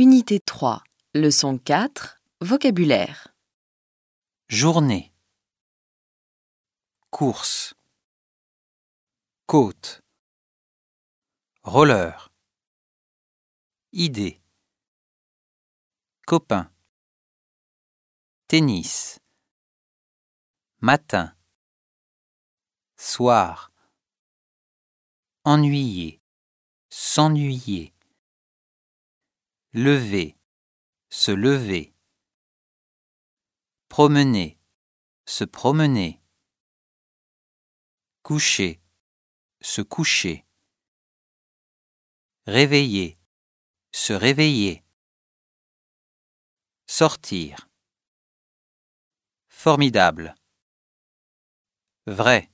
Unité 3, leçon 4, vocabulaire. Journée. Course. Côte. Roller. Idée. Copain. Tennis. Matin. Soir. Ennuyer. S'ennuyer. Lever. Se lever. Promener. Se promener. Coucher. Se coucher. Réveiller. Se réveiller. Sortir. Formidable. Vrai.